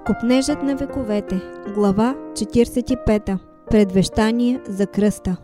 Копнежът на вековете. Глава 45. Предвещание за кръста.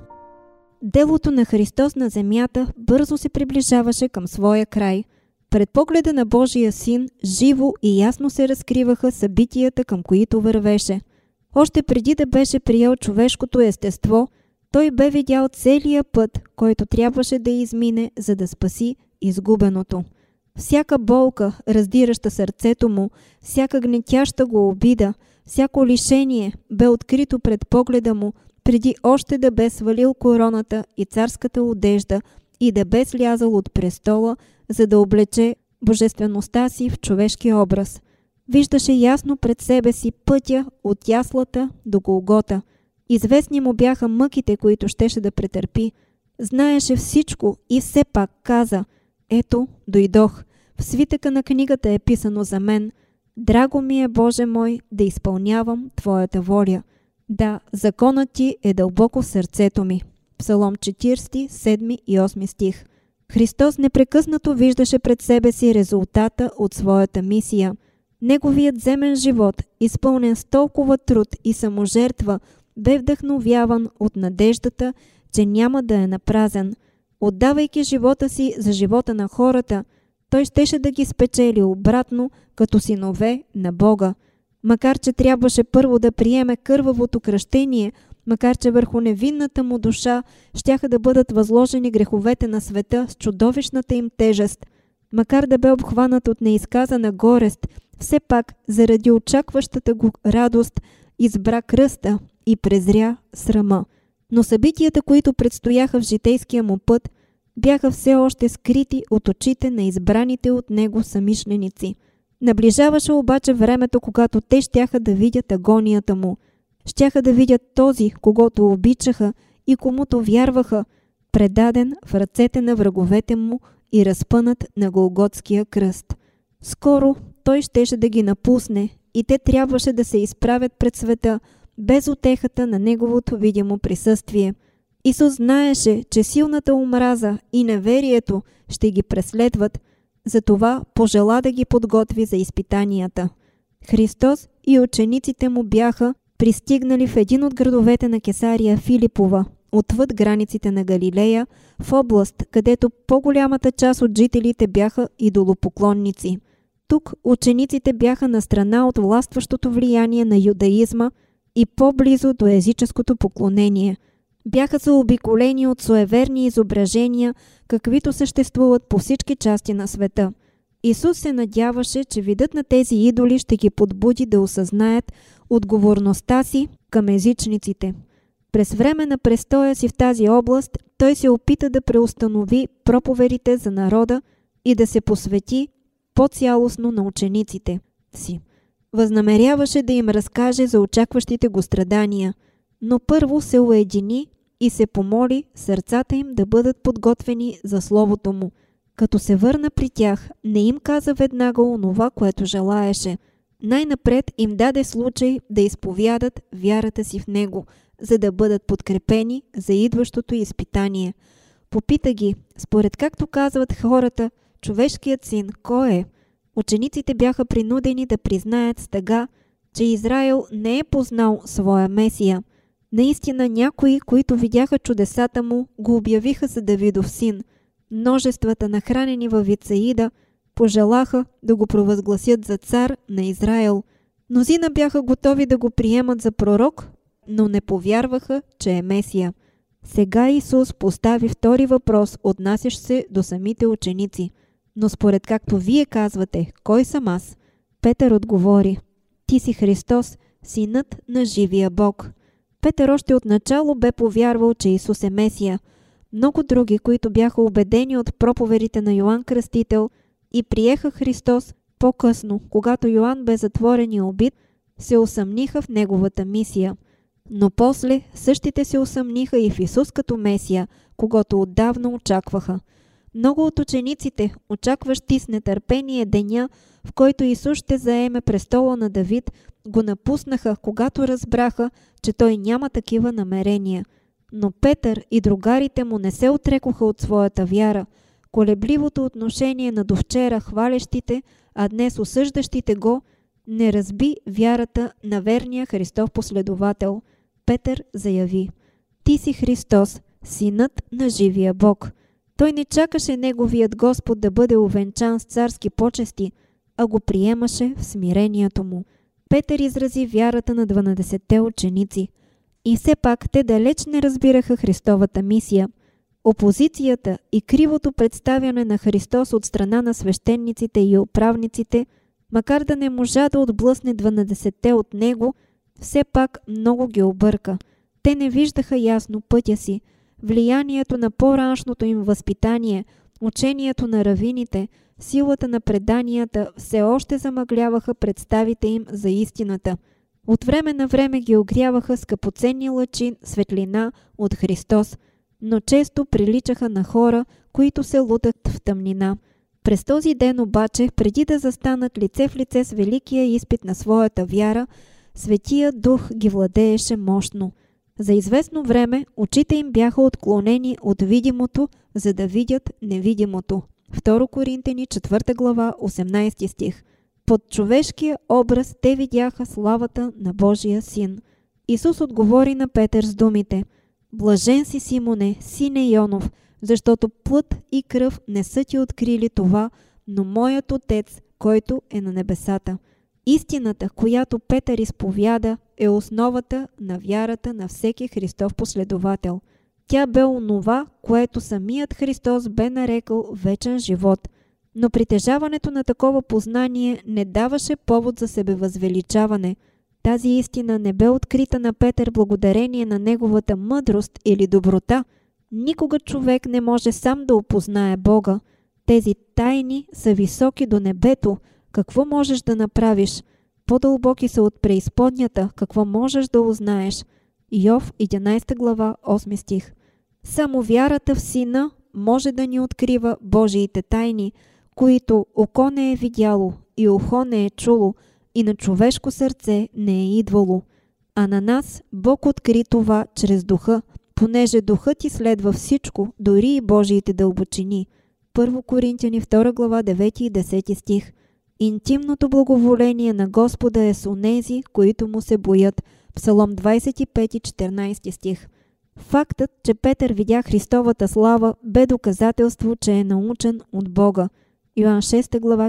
Делото на Христос на земята бързо се приближаваше към своя край. Пред погледа на Божия Син живо и ясно се разкриваха събитията, към които вървеше. Още преди да беше приел човешкото естество, той бе видял целия път, който трябваше да измине, за да спаси изгубеното. Всяка болка, раздираща сърцето му, всяка гнетяща го обида, всяко лишение бе открито пред погледа му, преди още да бе свалил короната и царската одежда и да бе слязал от престола, за да облече божествеността си в човешки образ. Виждаше ясно пред себе си пътя от яслата до Голгота. Известни му бяха мъките, които щеше да претърпи. Знаеше всичко и все пак каза: „Ето, дойдох. В свитъка на книгата е писано за мен. Драго ми е, Боже мой, да изпълнявам Твоята воля. Да, законът Ти е дълбоко в сърцето ми.“ Псалом 40, 7 и 8 стих. Христос непрекъснато виждаше пред себе си резултата от своята мисия. Неговият земен живот, изпълнен с толкова труд и саможертва, бе вдъхновяван от надеждата, че няма да е напразен. Отдавайки живота си за живота на хората, той щеше да ги спечели обратно като синове на Бога. Макар че трябваше първо да приеме кървавото кръщение, макар че върху невинната му душа щяха да бъдат възложени греховете на света с чудовищната им тежест, макар да бе обхванат от неизказана горест, все пак заради очакващата го радост избра кръста и презря срама. Но събитията, които предстояха в житейския му път, бяха все още скрити от очите на избраните от него самишленици. Наближаваше обаче времето, когато те щяха да видят агонията му. Щяха да видят този, когото обичаха и комуто вярваха, предаден в ръцете на враговете му и разпънат на Голготския кръст. Скоро той щеше да ги напусне и те трябваше да се изправят пред света, без утехата на неговото видимо присъствие. Исус знаеше, че силната омраза и неверието ще ги преследват, затова пожела да ги подготви за изпитанията. Христос и учениците му бяха пристигнали в един от градовете на Кесария Филипова, отвъд границите на Галилея, в област, където по-голямата част от жителите бяха идолопоклонници. Тук учениците бяха на страна от властващото влияние на юдаизма и по-близо до езическото поклонение. Бяха заобиколени от суеверни изображения, каквито съществуват по всички части на света. Исус се надяваше, че видът на тези идоли ще ги подбуди да осъзнаят отговорността си към езичниците. През време на престоя си в тази област, той се опита да преустанови проповедите за народа и да се посвети по-цялостно на учениците си. Възнамеряваше да им разкаже за очакващите го страдания, но първо се уедини и се помоли сърцата им да бъдат подготвени за Словото му. Като се върна при тях, не им каза веднага онова, което желаеше. Най-напред им даде случай да изповядат вярата си в него, за да бъдат подкрепени за идващото изпитание. Попита ги, според както казват хората, човешкият син кой е? Учениците бяха принудени да признаят с тъга, че Израил не е познал своя Месия. Наистина някои, които видяха чудесата му, го обявиха за Давидов син. Множествата, нахранени във Вицаида, пожелаха да го провъзгласят за цар на Израил. Мнозина бяха готови да го приемат за пророк, но не повярваха, че е Месия. Сега Исус постави втори въпрос, отнасящ се до самите ученици. „Но според както вие казвате, кой съм аз?“ Петър отговори: „Ти си Христос, Синът на живия Бог.“ Петър още отначало бе повярвал, че Исус е Месия. Много други, които бяха убедени от проповедите на Йоан Кръстител и приеха Христос по-късно, когато Йоан бе затворен и убит, се усъмниха в неговата мисия. Но после същите се усъмниха и в Исус като Месия, когото отдавна очакваха. Много от учениците, очакващи с нетърпение деня, в който Исус ще заеме престола на Давид, го напуснаха, когато разбраха, че той няма такива намерения. Но Петър и другарите му не се отрекоха от своята вяра. Колебливото отношение на довчера хвалещите, а днес осъждащите го, не разби вярата на верния Христов последовател. Петър заяви: Ти си Христос, Синът на живия Бог. Той не чакаше неговият Господ да бъде увенчан с царски почести, а го приемаше в смирението му. Петър изрази вярата на 12-те ученици. И все пак те далеч не разбираха Христовата мисия. Опозицията и кривото представяне на Христос от страна на свещениците и управниците, макар да не можа да отблъсне 12-те от него, все пак много ги обърка. Те не виждаха ясно пътя си. Влиянието на по-раншното им възпитание, учението на равините, силата на преданията все още замъгляваха представите им за истината. От време на време ги огряваха скъпоценни лъчи светлина от Христос, но често приличаха на хора, които се лутат в тъмнина. През този ден обаче, преди да застанат лице в лице с великия изпит на своята вяра, Светия Дух ги владееше мощно. За известно време очите им бяха отклонени от видимото, за да видят невидимото. 2 Коринтяни 4 глава 18 стих. Под човешкия образ те видяха славата на Божия Син. Исус отговори на Петър с думите: Блажен си, Симоне, сине Йонов, защото плът и кръв не са ти открили това, но моят Отец, който е на небесата. Истината, която Петър изповяда, е основата на вярата на всеки Христов последовател. Тя бе онова, което самият Христос бе нарекал вечен живот. Но притежаването на такова познание не даваше повод за себевъзвеличаване. Тази истина не бе открита на Петър благодарение на неговата мъдрост или доброта. Никога човек не може сам да опознае Бога. Тези тайни са високи до небето. Какво можеш да направиш? По-дълбоки са от преизподнята. Какво можеш да узнаеш? Йов 11 глава 8 стих. Само вярата в Сина може да ни открива Божиите тайни, които око не е видяло и ухо не е чуло и на човешко сърце не е идвало. А на нас Бог откри това чрез Духа, понеже Духът изследва всичко, дори и Божиите дълбочини. 1 Коринтяни 2 глава 9 и 10 стих. Интимното благоволение на Господа е с онези, които му се боят. Псалом 25 и 14 стих. Фактът, че Петър видя Христовата слава, бе доказателство, че е научен от Бога. Йоан 6 глава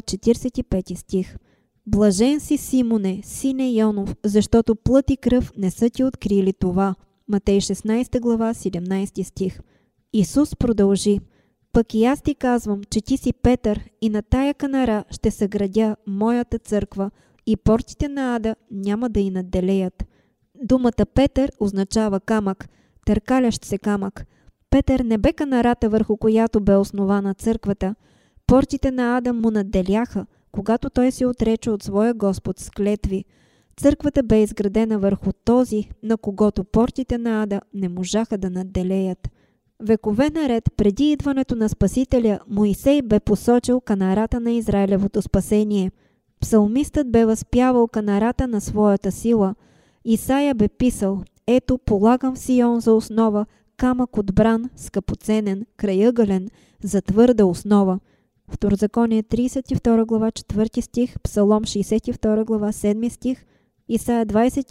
45 стих. Блажен си, Симоне, сине Йонов, защото плът и кръв не са ти открили това. Матей 16 глава 17 стих. Исус продължи: Пък и аз ти казвам, че ти си Петър и на тая канара ще съградя моята църква и портите на ада няма да й надделеят. Думата Петър означава камък, търкалящ се камък. Петър не бе канарата, върху която бе основана църквата. Портите на ада му надделяха, когато той се отрече от своя Господ с клетви. Църквата бе изградена върху този, на когото портите на ада не можаха да надделеят. Векове наред преди идването на Спасителя, Моисей бе посочил канарата на Израилевото спасение. Псалмистът бе възпявал канарата на своята сила. Исаия бе писал: Ето, полагам в Сион за основа камък отбран, скъпоценен, краягълен, за твърда основа. Второзаконие 32 глава 4 стих, Псалом 62 глава 7 стих, Исаия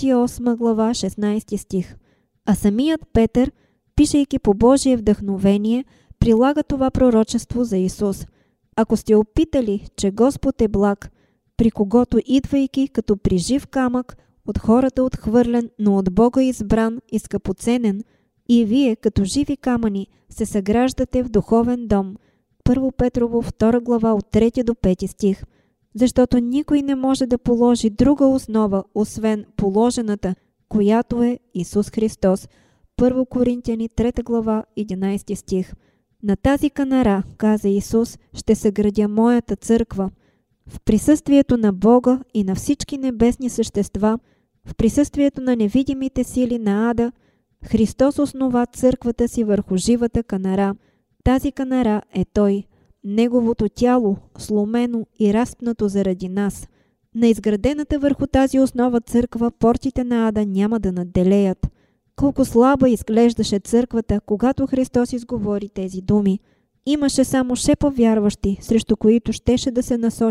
28 глава 16 стих. А самият Петър, пишейки по Божие вдъхновение, прилага това пророчество за Исус. Ако сте опитали, че Господ е благ, при когото идвайки като при жив камък, от хората отхвърлен, но от Бога избран и скъпоценен, и вие, като живи камъни, се съграждате в духовен дом. 1 Петрово 2 глава от 3 до 5 стих. Защото никой не може да положи друга основа, освен положената, която е Исус Христос. 1 Коринтяни 3 глава 11 стих. На тази канара, каза Исус, ще съградя моята църква. В присъствието на Бога и на всички небесни същества, в присъствието на невидимите сили на ада, Христос основа църквата си върху живата канара. Тази канара е Той, Неговото тяло, сломено и разпнато заради нас. На изградената върху тази основа църква портите на ада няма да надделеят. Колко слаба изглеждаше църквата, когато Христос изговори тези думи. Имаше само шепа вярващи, срещу които щеше да се насочи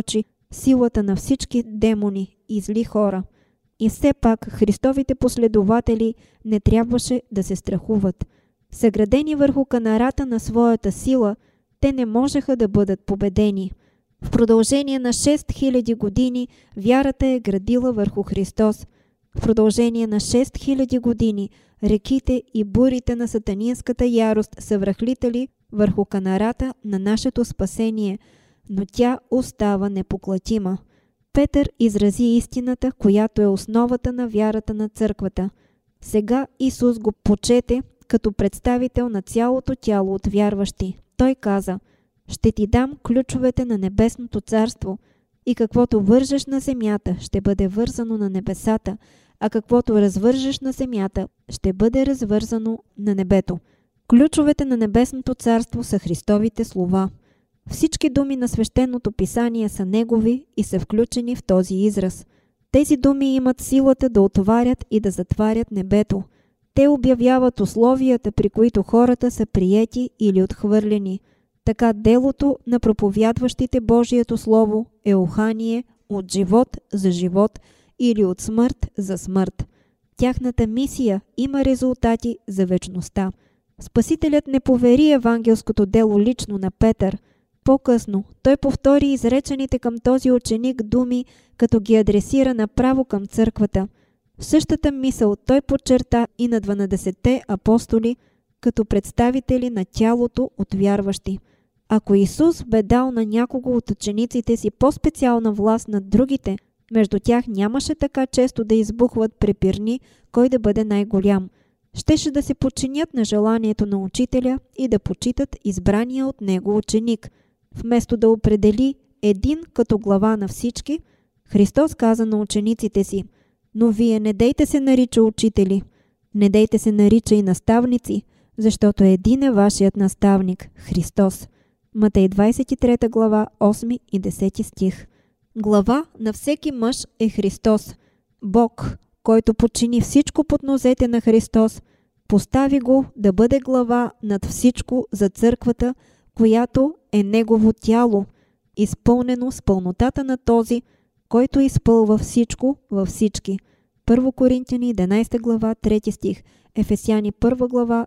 силата на всички демони и зли хора. И все пак Христовите последователи не трябваше да се страхуват. Съградени върху канарата на своята сила, те не можеха да бъдат победени. В продължение на 6000 години вярата е градила върху Христос. В продължение на 6000 години реките и бурите на сатанинската ярост са връхлитали върху канарата на нашето спасение, но тя остава непоклатима. Петър изрази истината, която е основата на вярата на църквата. Сега Исус го почете като представител на цялото тяло от вярващи. Той каза: „Ще ти дам ключовете на небесното царство и каквото вържеш на земята, ще бъде вързано на небесата, а каквото развържеш на земята, ще бъде развързано на небето.“ Ключовете на небесното царство са Христовите слова. Всички думи на свещеното писание са негови и са включени в този израз. Тези думи имат силата да отварят и да затварят небето. Те обявяват условията, при които хората са приети или отхвърлени. Така делото на проповядващите Божието Слово е ухание от живот за живот или от смърт за смърт. Тяхната мисия има резултати за вечността. Спасителят не повери евангелското дело лично на Петър. По-късно той повтори изречените към този ученик думи, като ги адресира направо към църквата. В същата мисъл той подчерта и на 12-те апостоли като представители на тялото от вярващи. Ако Исус бе дал на някого от учениците си по-специална власт над другите, между тях нямаше така често да избухват препирни, кой да бъде най-голям. Щеше да се подчинят на желанието на учителя и да почитат избрания от него ученик. Вместо да определи един като глава на всички, Христос каза на учениците си: „Но вие не дейте се нарича учители, не дейте се нарича и наставници, защото един е вашият наставник, Христос.“ Матей 23 глава, 8 и 10 стих. Глава на всеки мъж е Христос. Бог, който подчини всичко под нозете на Христос, постави го да бъде глава над всичко за църквата, която е Негово тяло, изпълнено с пълнотата на този, който изпълва всичко във всички. 1 Коринтяни 11 глава 3 стих, Ефесяни 1 глава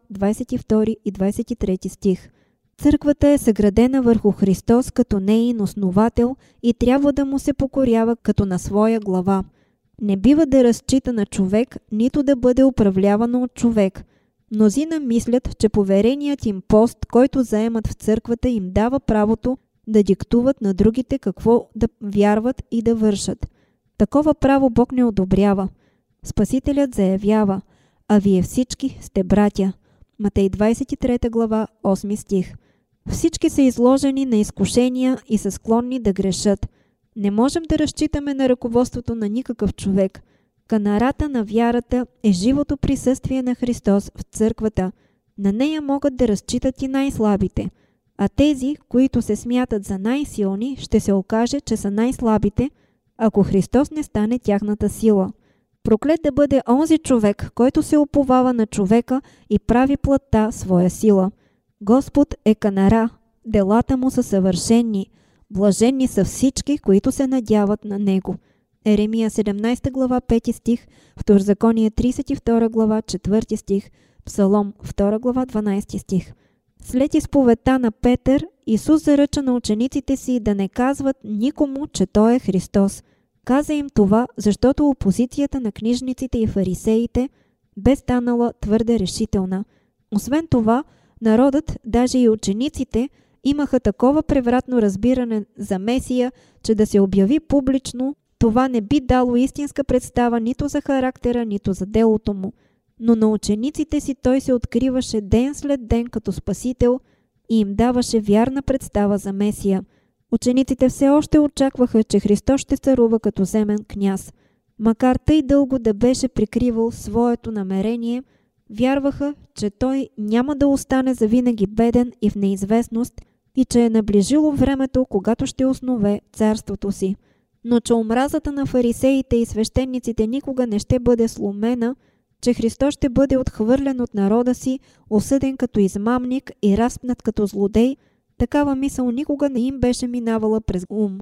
22 и 23 стих. Църквата е съградена върху Христос като неин основател и трябва да му се покорява като на своя глава. Не бива да разчита на човек, нито да бъде управлявана от човек. Мнозина мислят, че повереният им пост, който заемат в църквата, им дава правото да диктуват на другите какво да вярват и да вършат. Такова право Бог не одобрява. Спасителят заявява: „А вие всички сте братя.“ Матей 23 глава, 8 стих. Всички са изложени на изкушения и са склонни да грешат. Не можем да разчитаме на ръководството на никакъв човек. Канарата на вярата е живото присъствие на Христос в църквата. На нея могат да разчитат и най-слабите. А тези, които се смятат за най-силни, ще се окаже, че са най-слабите, ако Христос не стане тяхната сила. Проклет да бъде онзи човек, който се уповава на човека и прави плътта своя сила. Господ е канара, делата му са съвършени, блаженни са всички, които се надяват на него. Еремия 17 глава 5 стих, Второзаконие 32 глава 4 стих, Псалом 2 глава 12 стих. След изповедта на Петър, Исус заръча на учениците си да не казват никому, че Той е Христос. Каза им това, защото опозицията на книжниците и фарисеите бе станала твърде решителна. Освен това, народът, даже и учениците, имаха такова превратно разбиране за Месия, че да се обяви публично, това не би дало истинска представа нито за характера, нито за делото му. Но на учениците си той се откриваше ден след ден като Спасител и им даваше вярна представа за Месия. Учениците все още очакваха, че Христос ще царува като земен княз. Макар тъй дълго да беше прикривал своето намерение, вярваха, че той няма да остане завинаги беден и в неизвестност и че е наближило времето, когато ще основе царството си. Но че омразата на фарисеите и свещениците никога не ще бъде сломена, че Христос ще бъде отхвърлен от народа си, осъден като измамник и разпнат като злодей, такава мисъл никога не им беше минавала през ум.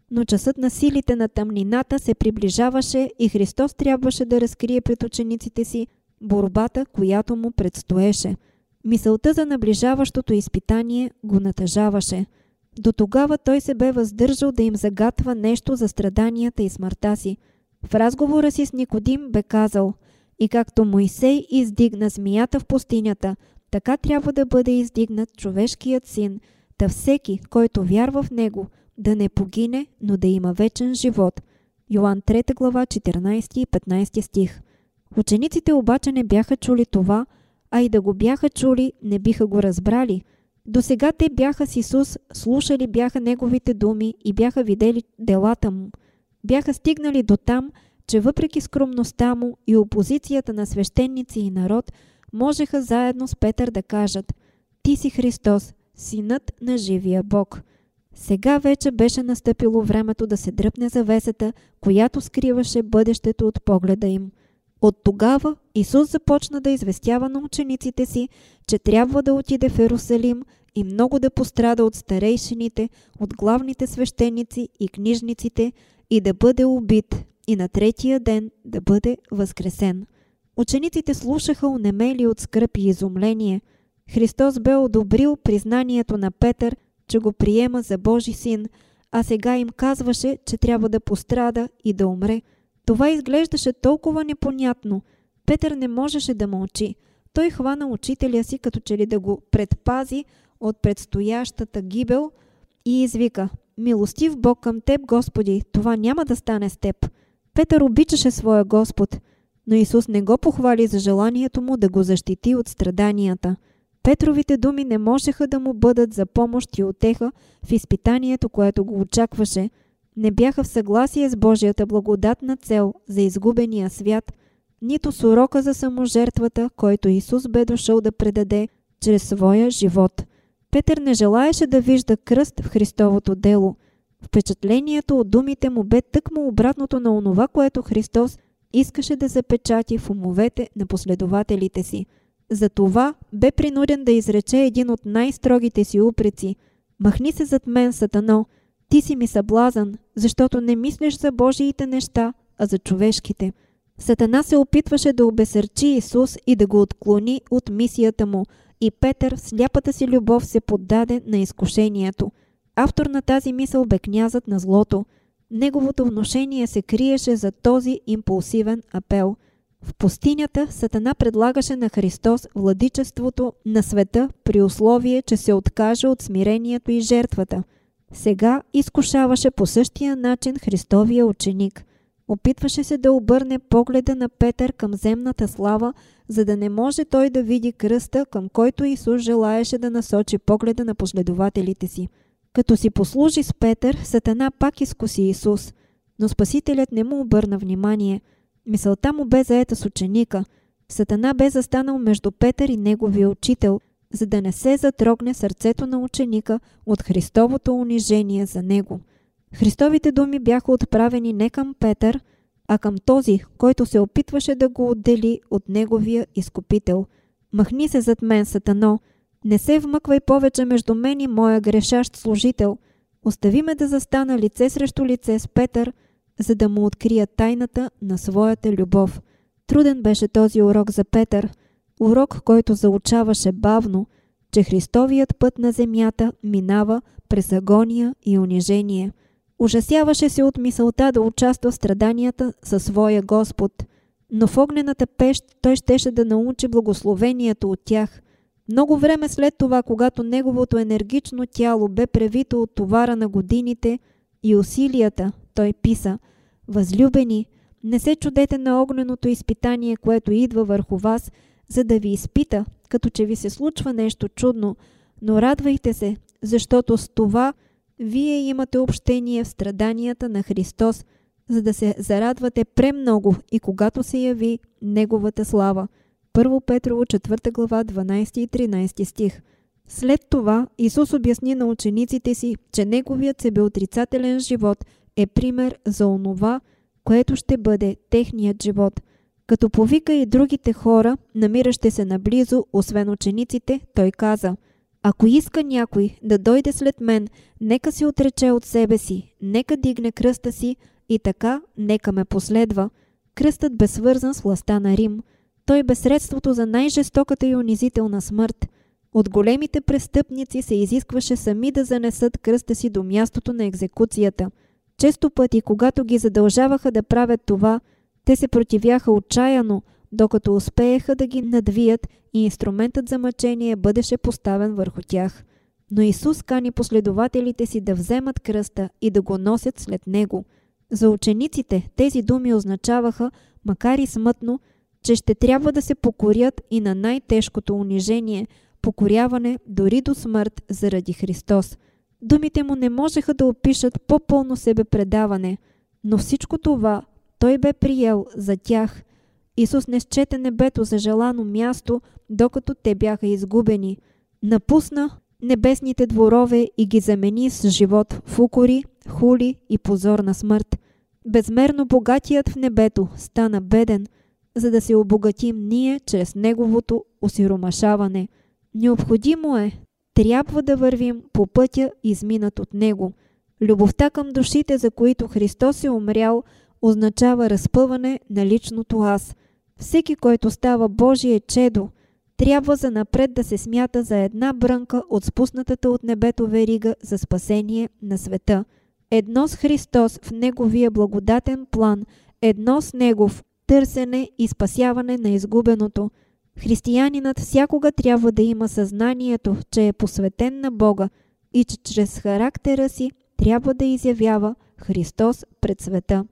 Но часът на силите на тъмнината се приближаваше и Христос трябваше да разкрие пред учениците си борбата, която му предстоеше. Мисълта за наближаващото изпитание го натъжаваше. До тогава той се бе въздържал да им загатва нещо за страданията и смъртта си. В разговора си с Никодим бе казал: „И както Мойсей издигна змията в пустинята, така трябва да бъде издигнат човешкият син, та всеки, който вярва в него, да не погине, но да има вечен живот.“ Йоан 3 глава 14 и 15 стих. Учениците обаче не бяха чули това, а и да го бяха чули, не биха го разбрали. Досега те бяха с Исус, слушали бяха Неговите думи и бяха видели делата Му. Бяха стигнали до там, че въпреки скромността Му и опозицията на свещеници и народ, можеха заедно с Петър да кажат: „Ти си Христос, Синът на живия Бог.“ Сега вече беше настъпило времето да се дръпне завесата, която скриваше бъдещето от погледа им. От тогава Исус започна да известява на учениците си, че трябва да отиде в Йерусалим и много да пострада от старейшините, от главните свещеници и книжниците и да бъде убит и на третия ден да бъде възкресен. Учениците слушаха онемели от скръб и изумление. Христос бе одобрил признанието на Петър, че го приема за Божи син, а сега им казваше, че трябва да пострада и да умре. Това изглеждаше толкова непонятно. Петър не можеше да мълчи. Той хвана учителя си, като че ли да го предпази от предстоящата гибел, и извика: „Милостив Бог към теб, Господи, това няма да стане с теб.“ Петър обичаше своя Господ, но Исус не го похвали за желанието му да го защити от страданията. Петровите думи не можеха да му бъдат за помощ и утеха в изпитанието, което го очакваше. Не бяха в съгласие с Божията благодатна цел за изгубения свят, нито с урока за саможертвата, който Исус бе дошъл да предаде чрез своя живот. Петър не желаеше да вижда кръст в Христовото дело. Впечатлението от думите му бе тъкмо обратното на онова, което Христос искаше да запечати в умовете на последователите си. Затова бе принуден да изрече един от най-строгите си упреци: „Махни се зад мен, Сатано! Ти си ми съблазън, защото не мислиш за Божиите неща, а за човешките.“ Сатана се опитваше да обесърчи Исус и да го отклони от мисията му, и Петър в сляпата си любов се поддаде на изкушението. Автор на тази мисъл бе князът на злото. Неговото внушение се криеше за този импулсивен апел. В пустинята Сатана предлагаше на Христос владичеството на света при условие, че се откаже от смирението и жертвата. Сега изкушаваше по същия начин Христовия ученик. Опитваше се да обърне погледа на Петър към земната слава, за да не може той да види кръста, към който Исус желаеше да насочи погледа на последователите си. Като си послужи с Петър, Сатана пак изкуси Исус, но Спасителят не му обърна внимание. Мисълта му бе заета с ученика. Сатана бе застанал между Петър и неговия учител, за да не се затрогне сърцето на ученика от Христовото унижение за него. Христовите думи бяха отправени не към Петър, а към този, който се опитваше да го отдели от неговия изкупител. „Махни се зад мен, Сатано! Не се вмъквай повече между мен и моя грешащ служител. Остави ме да застана лице срещу лице с Петър, за да му открия тайната на своята любов.“ Труден беше този урок за Петър. Урок, който заучаваше бавно, че Христовият път на земята минава през агония и унижение. Ужасяваше се от мисълта да участва в страданията със своя Господ, но в огнената пещ той щеше да научи благословението от тях. Много време след това, когато неговото енергично тяло бе превито от товара на годините и усилията, той писа: „Възлюбени, не се чудете на огненото изпитание, което идва върху вас, за да ви изпита, като че ви се случва нещо чудно, но радвайте се, защото с това вие имате общение в страданията на Христос, за да се зарадвате премного и когато се яви Неговата слава.“ 1 Петрово 4 глава 12 и 13 стих. След това Исус обясни на учениците си, че неговият себеотрицателен живот е пример за онова, което ще бъде техният живот. Като повика и другите хора, намиращи се наблизо, освен учениците, той каза: Ако иска някой да дойде след мен, нека се отрече от себе си, нека дигне кръста си и така нека ме последва. Кръстът бе свързан с властта на Рим. Той бе средството за най-жестоката и унизителна смърт. От големите престъпници се изискваше сами да занесат кръста си до мястото на екзекуцията. Често пъти, когато ги задължаваха да правят това, те се противяха отчаяно, докато успееха да ги надвият и инструментът за мъчение бъдеше поставен върху тях. Но Исус кани последователите си да вземат кръста и да го носят след Него. За учениците тези думи означаваха, макар и смътно, че ще трябва да се покорят и на най-тежкото унижение, покоряване дори до смърт заради Христос. Думите му не можеха да опишат по-пълно себепредаване, но всичко това той бе приел за тях. Исус не счете небето за желано място, докато те бяха изгубени. Напусна небесните дворове и ги замени с живот в укори, хули и позорна смърт. Безмерно богатият в небето стана беден, за да се обогатим ние чрез неговото осиромашаване. Необходимо е, трябва да вървим по пътя, изминат от него. Любовта към душите, за които Христос е умрял, означава разпъване на личното аз. Всеки, който става Божие чедо, трябва занапред да се смята за една брънка от спуснатата от небето верига за спасение на света. Едно с Христос в Неговия благодатен план, едно с Него в търсене и спасяване на изгубеното. Християнинът всякога трябва да има съзнанието, че е посветен на Бога и че чрез характера си трябва да изявява Христос пред света.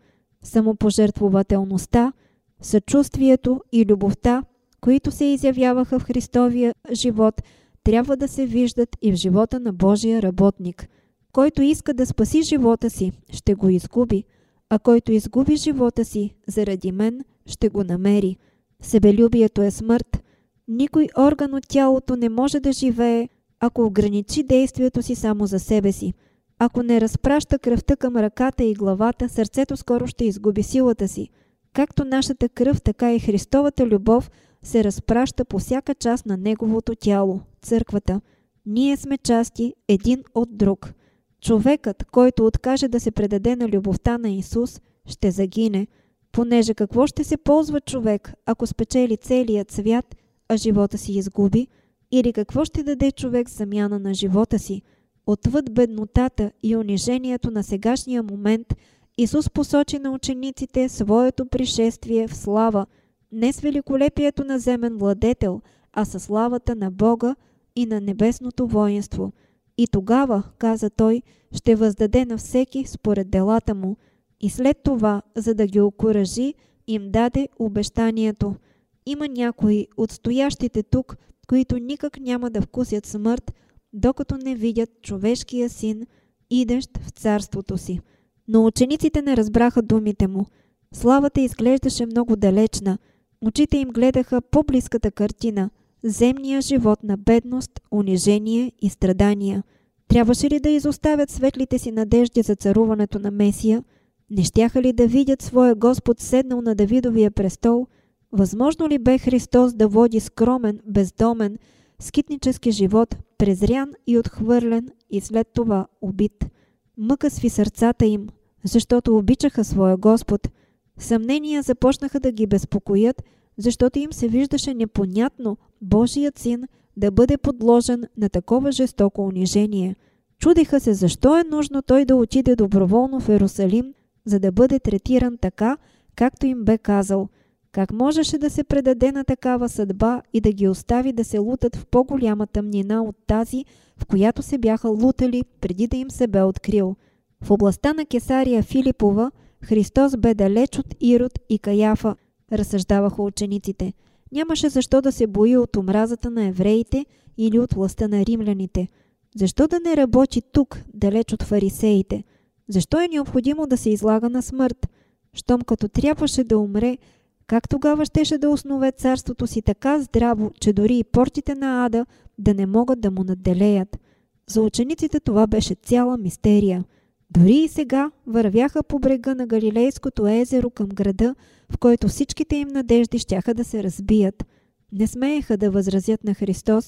Самопожертвователността, съчувствието и любовта, които се изявяваха в Христовия живот, трябва да се виждат и в живота на Божия работник. Който иска да спаси живота си, ще го изгуби, а който изгуби живота си заради мен, ще го намери. Себелюбието е смърт. Никой орган от тялото не може да живее, ако ограничи действието си само за себе си. Ако не разпраща кръвта към ръката и главата, сърцето скоро ще изгуби силата си. Както нашата кръв, така и Христовата любов се разпраща по всяка част на Неговото тяло, църквата. Ние сме части един от друг. Човекът, който откаже да се предаде на любовта на Исус, ще загине, понеже какво ще се ползва човек, ако спечели целият свят, а живота си изгуби? Или какво ще даде човек в замяна на живота си? Отвъд беднотата и унижението на сегашния момент, Исус посочи на учениците своето пришествие в слава, не с великолепието на земен владетел, а със славата на Бога и на небесното воинство. И тогава, каза той, ще въздаде на всеки според делата му. И след това, за да ги окуражи, им даде обещанието. Има някои от стоящите тук, които никак няма да вкусят смърт, докато не видят човешкия син, идещ в царството си. Но учениците не разбраха думите му. Славата изглеждаше много далечна. Очите им гледаха по-близката картина – земния живот на бедност, унижение и страдания. Трябваше ли да изоставят светлите си надежди за царуването на Месия? Не щяха ли да видят своя Господ седнал на Давидовия престол? Възможно ли бе Христос да води скромен, бездомен, скитнически живот, презрян и отхвърлен и след това убит? Мъка сви сърцата им, защото обичаха своя Господ. Съмнения започнаха да ги безпокоят, защото им се виждаше непонятно Божият син да бъде подложен на такова жестоко унижение. Чудиха се защо е нужно той да отиде доброволно в Йерусалим, за да бъде третиран така, както им бе казал. Как можеше да се предаде на такава съдба и да ги остави да се лутат в по-голяма тъмнина от тази, в която се бяха лутали преди да им се бе открил? В областта на Кесария Филипова Христос бе далеч от Ирод и Каяфа, разсъждаваха учениците. Нямаше защо да се бои от омразата на евреите или от властта на римляните. Защо да не работи тук, далеч от фарисеите? Защо е необходимо да се излага на смърт? Щом като трябваше да умре, как тогава щеше да основе царството си така здраво, че дори и портите на ада да не могат да му надделеят? За учениците това беше цяла мистерия. Дори и сега вървяха по брега на Галилейското езеро към града, в който всичките им надежди щяха да се разбият. Не смееха да възразят на Христос,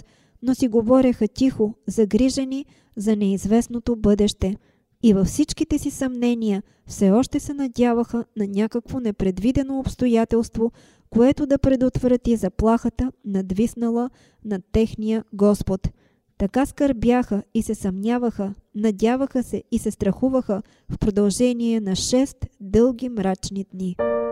но си говореха тихо, загрижени за неизвестното бъдеще. И във всичките си съмнения все още се надяваха на някакво непредвидено обстоятелство, което да предотврати заплахата, надвиснала над техния Господ. Така скърбяха и се съмняваха, надяваха се и се страхуваха в продължение на 6 дълги мрачни дни.